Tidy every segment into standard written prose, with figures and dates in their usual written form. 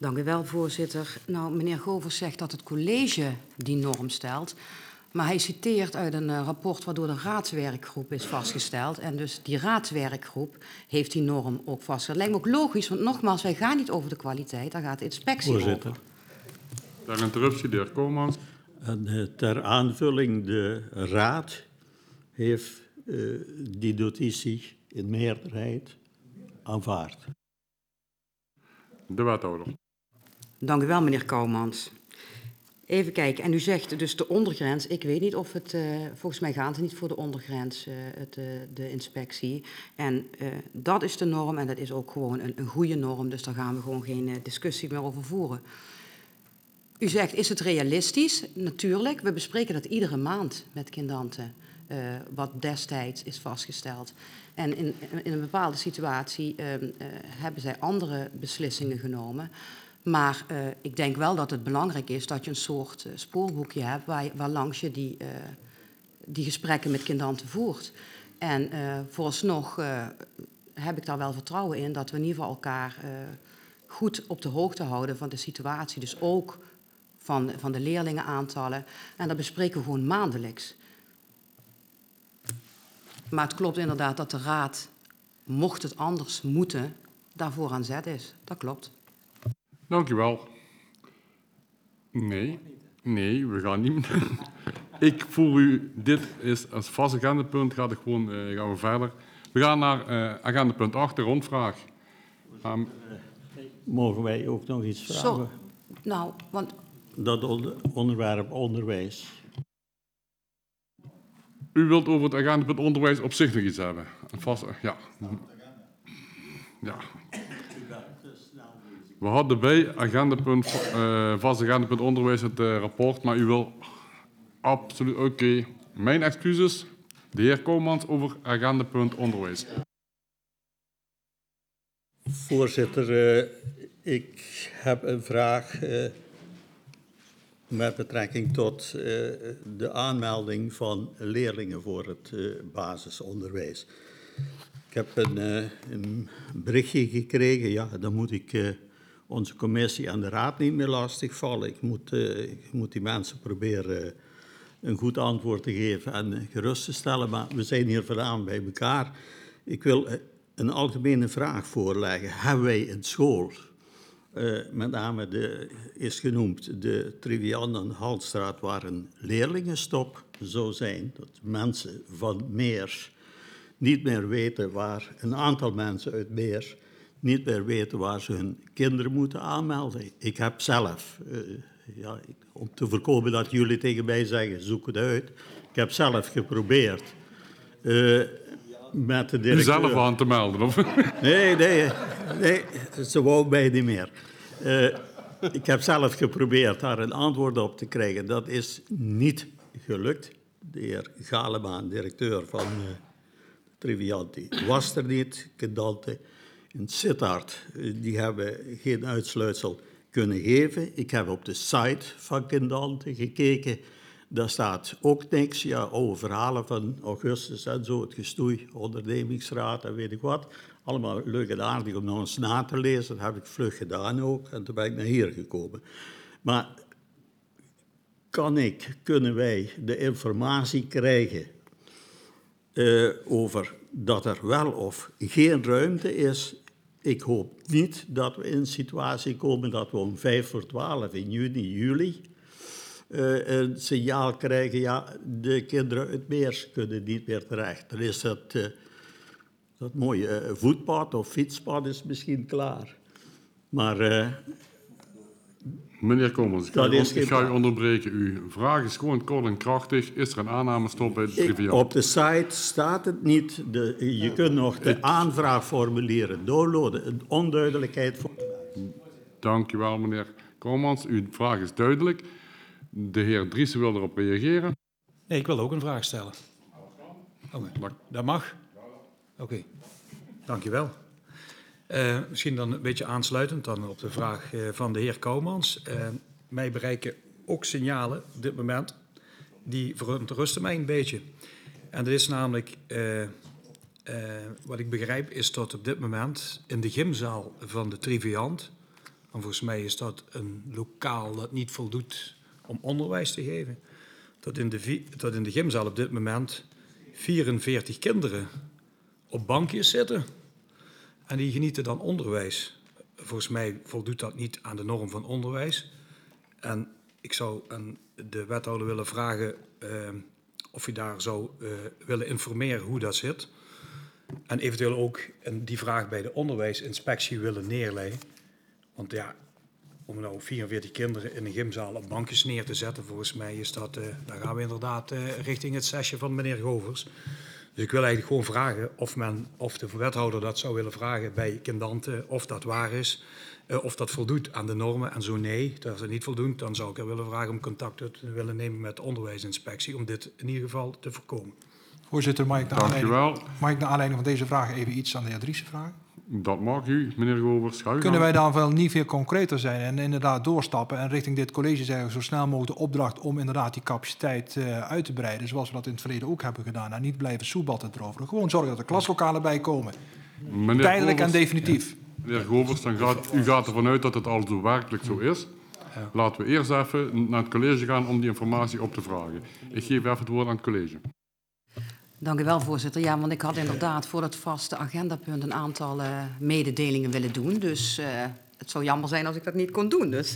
Dank u wel, voorzitter. Nou, meneer Govers zegt dat het college die norm stelt. Maar hij citeert uit een rapport waardoor de raadswerkgroep is vastgesteld. En dus die raadswerkgroep heeft die norm ook vastgesteld. Lijkt me ook logisch, want nogmaals, wij gaan niet over de kwaliteit. Daar gaat de inspectie voorzitter. over. Ter interruptie, de heer Koolmans. En ter aanvulling, de raad heeft die notitie in meerderheid aanvaard. De wethouder. Dank u wel, meneer Kouwmans. Even kijken, en u zegt dus de ondergrens. Ik weet niet of het, volgens mij gaat het niet voor de ondergrens, de inspectie. En dat is de norm en dat is ook gewoon een goede norm. Dus daar gaan we gewoon geen discussie meer over voeren. U zegt, is het realistisch? Natuurlijk, we bespreken dat iedere maand met Kindante, wat destijds is vastgesteld. En in een bepaalde situatie hebben zij andere beslissingen genomen. Maar ik denk wel dat het belangrijk is dat je een soort spoorboekje hebt waarlangs je die gesprekken met Kindante voert. En vooralsnog heb ik daar wel vertrouwen in dat we in ieder geval elkaar goed op de hoogte houden van de situatie. Dus ook van de leerlingenaantallen. En dat bespreken we gewoon maandelijks. Maar het klopt inderdaad dat de raad, mocht het anders moeten, daarvoor aan zet is. Dat klopt. Dank u wel. Nee, we gaan niet. Ik voel u, dit is als vast agendapunt, gaan we verder. We gaan naar agendapunt 8, de rondvraag. Mogen wij ook nog iets vragen? Zo, nou, want... Dat onderwerp onderwijs. U wilt over het agendapunt onderwijs op zich nog iets hebben? Ja. Ja. We hadden bij vast agendapunt onderwijs het rapport, maar u wil absoluut... Oké. Mijn excuses. De heer Koolmans over agendapunt onderwijs. Voorzitter, ik heb een vraag met betrekking tot de aanmelding van leerlingen voor het basisonderwijs. Ik heb een berichtje gekregen, ja, dan moet ik onze commissie en de raad niet meer lastigvallen. Ik moet die mensen proberen een goed antwoord te geven en gerust te stellen, maar we zijn hier vandaan bij elkaar. Ik wil een algemene vraag voorleggen. Hebben wij in school, met name is genoemd de Triviant en Halstraat, waar een leerlingenstop zou zijn, dat mensen van Meer niet meer weten waar, een aantal mensen uit Meer niet meer weten waar ze hun kinderen moeten aanmelden. Ik heb zelf, om te voorkomen dat jullie tegen mij zeggen, zoek het uit. Ik heb zelf geprobeerd met de directeur... U zelf aan te melden, of? Nee, ze wou mij niet meer. Ik heb zelf geprobeerd daar een antwoord op te krijgen. Dat is niet gelukt. De heer Galemaan, directeur van Trivianti, was er niet. Kindante en Sittard, die hebben geen uitsluitsel kunnen geven. Ik heb op de site van Kindante gekeken. Daar staat ook niks. Ja, oude verhalen van augustus en zo, het gestoei, ondernemingsraad en weet ik wat. Allemaal leuk en aardig om nog eens na te lezen. Dat heb ik vlug gedaan ook. En toen ben ik naar hier gekomen. Maar kunnen wij de informatie krijgen over dat er wel of geen ruimte is? Ik hoop niet dat we in een situatie komen dat we om 11:55 in juni, juli een signaal krijgen, ja, de kinderen uit Meers kunnen niet meer terecht. Dan is dat mooie voetpad of fietspad is misschien klaar. Maar... Meneer Koolmans, ik ga u onderbreken. Uw vraag is gewoon kort en krachtig. Is er een aannamestop bij de Triviant? Op de site staat het niet. Je kunt nog de aanvraagformulieren downloaden. Een onduidelijkheid voor... Dank u wel, meneer Koolmans. Uw vraag is duidelijk. De heer Driessen wil erop reageren. Nee, ik wil ook een vraag stellen. Dat mag? Oké, dank u wel. Misschien dan een beetje aansluitend dan op de vraag van de heer Koolmans. Mij bereiken ook signalen op dit moment die verontrusten mij een beetje. En dat is namelijk, wat ik begrijp, is dat op dit moment in de gymzaal van de Triviant Maar volgens mij is dat een lokaal dat niet voldoet om onderwijs te geven. Dat in de gymzaal op dit moment 44 kinderen op bankjes zitten. En die genieten dan onderwijs. Volgens mij voldoet dat niet aan de norm van onderwijs. En ik zou aan de wethouder willen vragen of hij daar zou willen informeren hoe dat zit. En eventueel ook die vraag bij de onderwijsinspectie willen neerleggen. Want ja, om nou 44 kinderen in een gymzaal op bankjes neer te zetten, volgens mij is dat, dan gaan we inderdaad richting het sesje van meneer Govers. Dus ik wil eigenlijk gewoon vragen of de wethouder dat zou willen vragen bij Kindante, of dat waar is, of dat voldoet aan de normen. En zo nee, als het niet voldoet, dan zou ik er willen vragen om contact te willen nemen met de onderwijsinspectie, om dit in ieder geval te voorkomen. Voorzitter, mag ik naar aanleiding van deze vraag even iets aan de heer Driessen vragen? Dat mag u, meneer Govers. Kunnen wij dan wel niet veel concreter zijn en inderdaad doorstappen en richting dit college zeggen zo snel mogelijk de opdracht om inderdaad die capaciteit uit te breiden, zoals we dat in het verleden ook hebben gedaan, en niet blijven soebatten erover. Gewoon zorgen dat er klaslokalen bij komen. Tijdelijk en definitief. Meneer Govers, u gaat ervan uit dat het al zo werkelijk zo is. Ja. Laten we eerst even naar het college gaan om die informatie op te vragen. Ik geef even het woord aan het college. Dank u wel, voorzitter. Ja, want ik had inderdaad voor dat vaste agendapunt een aantal mededelingen willen doen. Dus het zou jammer zijn als ik dat niet kon doen. Dus,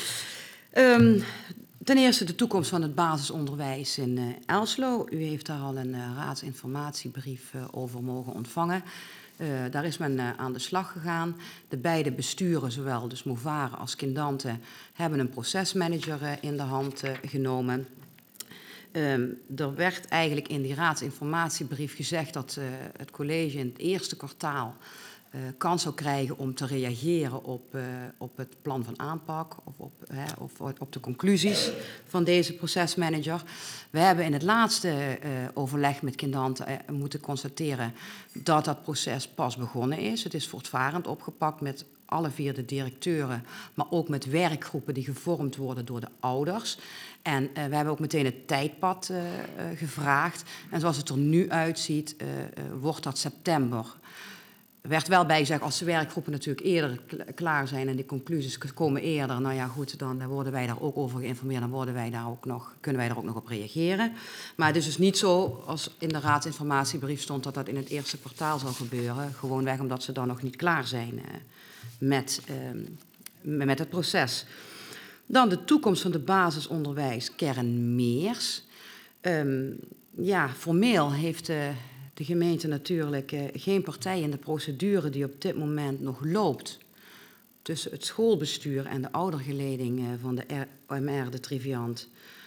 ten eerste de toekomst van het basisonderwijs in Elslo. U heeft daar al een raadsinformatiebrief over mogen ontvangen. Daar is men aan de slag gegaan. De beide besturen, zowel dus Movare als Kindante, hebben een procesmanager in de hand genomen. Er werd eigenlijk in die raadsinformatiebrief gezegd dat het college in het eerste kwartaal kans zou krijgen om te reageren op het plan van aanpak of op de conclusies van deze procesmanager. We hebben in het laatste overleg met Kindante moeten constateren dat dat proces pas begonnen is. Het is voortvarend opgepakt met alle 4 de directeuren, maar ook met werkgroepen die gevormd worden door de ouders. En we hebben ook meteen het tijdpad gevraagd. En zoals het er nu uitziet, wordt dat september. Er werd wel bij gezegd, als de werkgroepen natuurlijk eerder klaar zijn en die conclusies komen eerder, nou ja goed, dan worden wij daar ook over geïnformeerd, dan kunnen wij daar ook nog op reageren. Maar het is dus niet zo, als in de raadsinformatiebrief stond, dat dat in het eerste kwartaal zal gebeuren. Gewoonweg omdat ze dan nog niet klaar zijn met het proces. Dan de toekomst van het basisonderwijs Kern Meers. Formeel heeft de gemeente natuurlijk geen partij in de procedure die op dit moment nog loopt tussen het schoolbestuur en de oudergeleding van de OMR, de Triviant,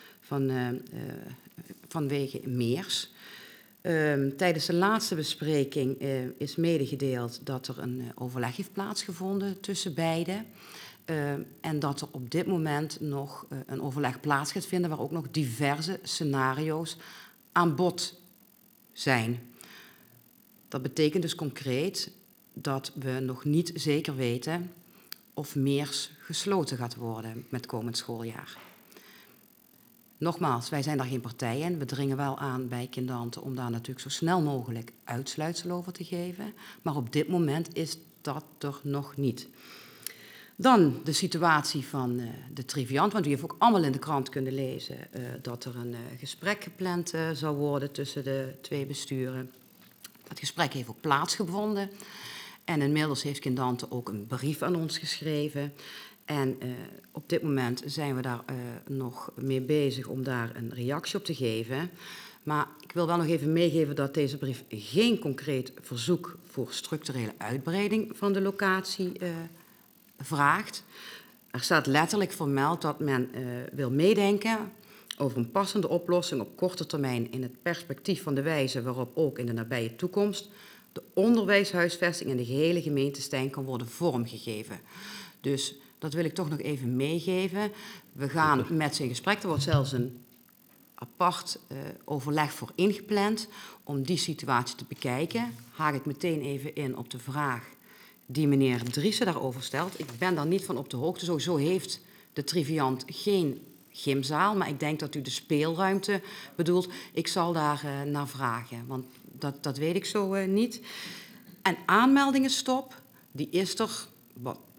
vanwege Meers. Tijdens de laatste bespreking is medegedeeld dat er een overleg heeft plaatsgevonden tussen beiden. En dat er op dit moment nog een overleg plaats gaat vinden waar ook nog diverse scenario's aan bod zijn. Dat betekent dus concreet dat we nog niet zeker weten of Meers gesloten gaat worden met komend schooljaar. Nogmaals, wij zijn daar geen partij in. We dringen wel aan bij Kindante om daar natuurlijk zo snel mogelijk uitsluitsel over te geven. Maar op dit moment is dat er nog niet. Dan de situatie van de Triviant, want u heeft ook allemaal in de krant kunnen lezen dat er een gesprek gepland zou worden tussen de 2 besturen. Dat gesprek heeft ook plaatsgevonden en inmiddels heeft Kindante ook een brief aan ons geschreven. En op dit moment zijn we daar nog mee bezig om daar een reactie op te geven. Maar ik wil wel nog even meegeven dat deze brief geen concreet verzoek voor structurele uitbreiding van de locatie vraagt. Er staat letterlijk vermeld dat men wil meedenken over een passende oplossing op korte termijn in het perspectief van de wijze waarop ook in de nabije toekomst de onderwijshuisvesting in de gehele gemeente Stein kan worden vormgegeven. Dus dat wil ik toch nog even meegeven. We gaan met ze in gesprek. Er wordt zelfs een apart overleg voor ingepland om die situatie te bekijken. Haak ik meteen even in op de vraag die meneer Driessen daarover stelt. Ik ben daar niet van op de hoogte. Sowieso heeft de Triviant geen gymzaal, maar ik denk dat u de speelruimte bedoelt. Ik zal daar naar vragen, want dat weet ik zo niet. En aanmeldingenstop, die is er, wat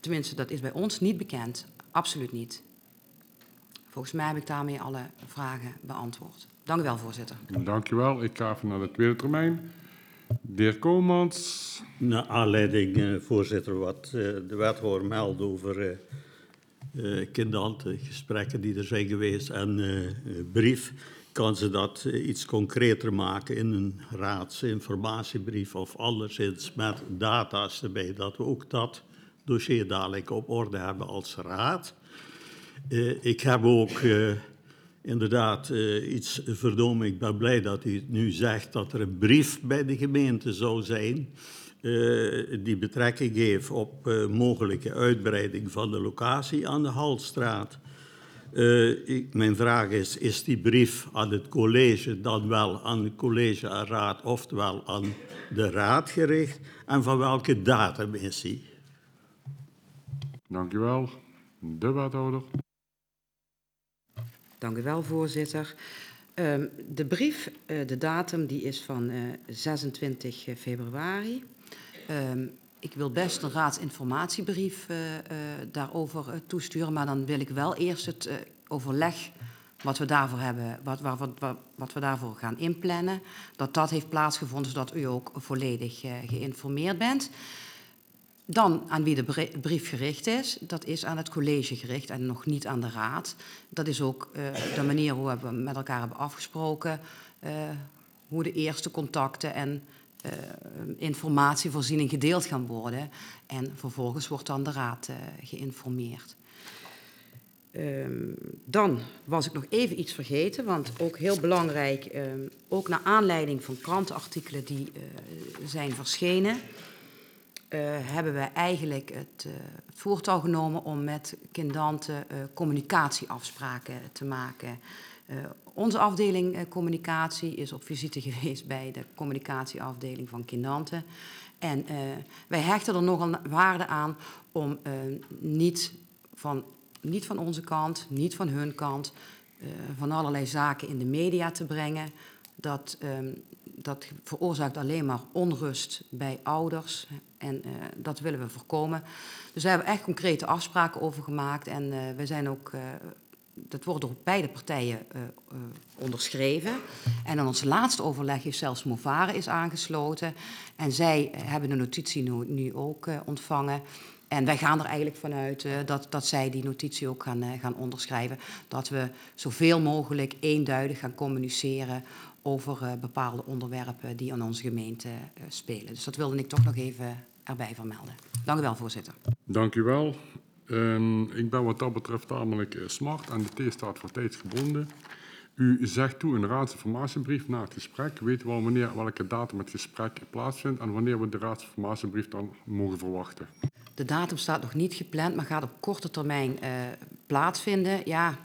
tenminste, dat is bij ons niet bekend. Absoluut niet. Volgens mij heb ik daarmee alle vragen beantwoord. Dank u wel, voorzitter. Dank u wel. Ik ga even naar de tweede termijn. De heer Komans. Naar aanleiding, voorzitter, wat de wethouder meldt over kinderhandgesprekken die er zijn geweest en brief, kan ze dat iets concreter maken in een raadsinformatiebrief of anderszins met data's erbij, dat we ook dat dossier dadelijk op orde hebben als raad. Ik heb ook inderdaad iets vernomen. Ik ben blij dat u het nu zegt dat er een brief bij de gemeente zou zijn die betrekking heeft op mogelijke uitbreiding van de locatie aan de Halstraat. Mijn vraag is die brief aan het college dan wel aan het college en raad, oftewel aan de raad gericht? En van welke datum is die? Dank u wel. De wethouder. Dank u wel, voorzitter. De brief, de datum, die is van 26 februari. Ik wil best een raadsinformatiebrief daarover toesturen, maar dan wil ik wel eerst het overleg wat we daarvoor hebben, wat we daarvoor gaan inplannen, dat heeft plaatsgevonden, zodat u ook volledig geïnformeerd bent. Dan aan wie de brief gericht is, dat is aan het college gericht en nog niet aan de raad. Dat is ook de manier hoe we met elkaar hebben afgesproken, hoe de eerste contacten en informatievoorziening gedeeld gaan worden. En vervolgens wordt dan de raad geïnformeerd. Dan was ik nog even iets vergeten, want ook heel belangrijk, ook naar aanleiding van krantenartikelen die zijn verschenen, hebben we eigenlijk het voortouw genomen om met Kindante communicatieafspraken te maken. Onze afdeling communicatie is op visite geweest bij de communicatieafdeling van Kindante. En wij hechten er nogal waarde aan om niet van onze kant, niet van hun kant, van allerlei zaken in de media te brengen. Dat veroorzaakt alleen maar onrust bij ouders en dat willen we voorkomen. Dus daar hebben we echt concrete afspraken over gemaakt en we zijn ook, dat wordt door beide partijen onderschreven. En aan ons laatste overleg is zelfs Movare is aangesloten en zij hebben de notitie nu ook ontvangen. En wij gaan er eigenlijk vanuit dat zij die notitie ook gaan onderschrijven. Dat we zoveel mogelijk eenduidig gaan communiceren over bepaalde onderwerpen die aan onze gemeente spelen. Dus dat wilde ik toch nog even erbij vermelden. Dank u wel, voorzitter. Dank u wel. Ik ben wat dat betreft namelijk smart en de T staat voor tijdsgebonden. U zegt toe in de raadsinformatiebrief na het gesprek. Weten we al wanneer, welke datum het gesprek plaatsvindt en wanneer we de raadsinformatiebrief dan mogen verwachten? De datum staat nog niet gepland, maar gaat op korte termijn plaatsvinden. Ja,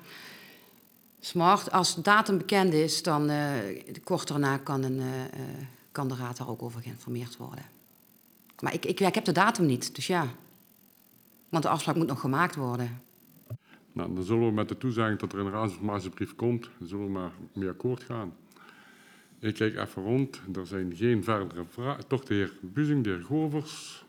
smart. Als de datum bekend is, dan kort daarna kan de raad daar ook over geïnformeerd worden. Maar ik heb de datum niet, dus ja. Want de afspraak moet nog gemaakt worden. Nou, dan zullen we met de toezegging dat er een raadsinformatiebrief komt, zullen we maar mee akkoord gaan. Ik kijk even rond. Er zijn geen verdere vragen. Toch de heer Buzing, de heer Govers.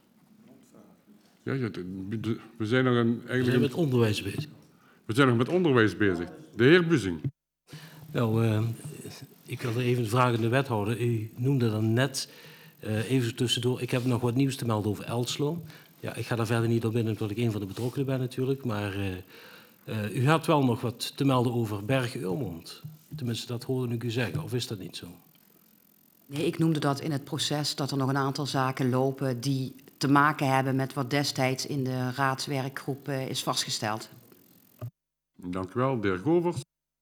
Ja, we zijn nog met onderwijs bezig. We zijn nog met onderwijs bezig. De heer Buzing. Nou, ik wilde even vragen aan de wethouder. U noemde dan net, even tussendoor, ik heb nog wat nieuws te melden over Elslo. Ja, ik ga daar verder niet op in, omdat ik een van de betrokkenen ben natuurlijk. Maar u had wel nog wat te melden over Bergen-Urmond. Tenminste, dat hoorde ik u zeggen. Of is dat niet zo? Nee, ik noemde dat in het proces dat er nog een aantal zaken lopen die te maken hebben met wat destijds in de raadswerkgroep is vastgesteld. Dank u wel. De heer Govers.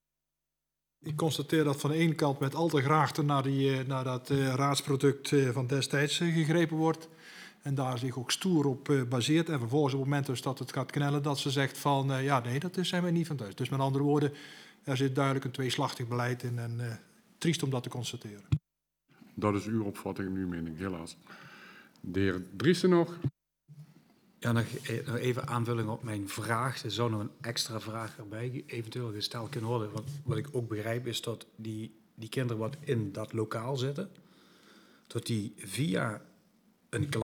Ik constateer dat van de ene kant met al te graagte naar dat raadsproduct van destijds gegrepen wordt. En daar zich ook stoer op baseert. En vervolgens op het moment dus dat het gaat knellen, dat ze zegt van ja, nee, dat zijn wij niet van thuis. Dus met andere woorden, er zit duidelijk een tweeslachtig beleid in en triest om dat te constateren. Dat is uw opvatting en uw mening, helaas. De heer Driessen nog. Ja, nog even aanvulling op mijn vraag. Er zou nog een extra vraag erbij eventueel gesteld kunnen worden. Wat ik ook begrijp is dat die kinderen wat in dat lokaal zitten, dat die via een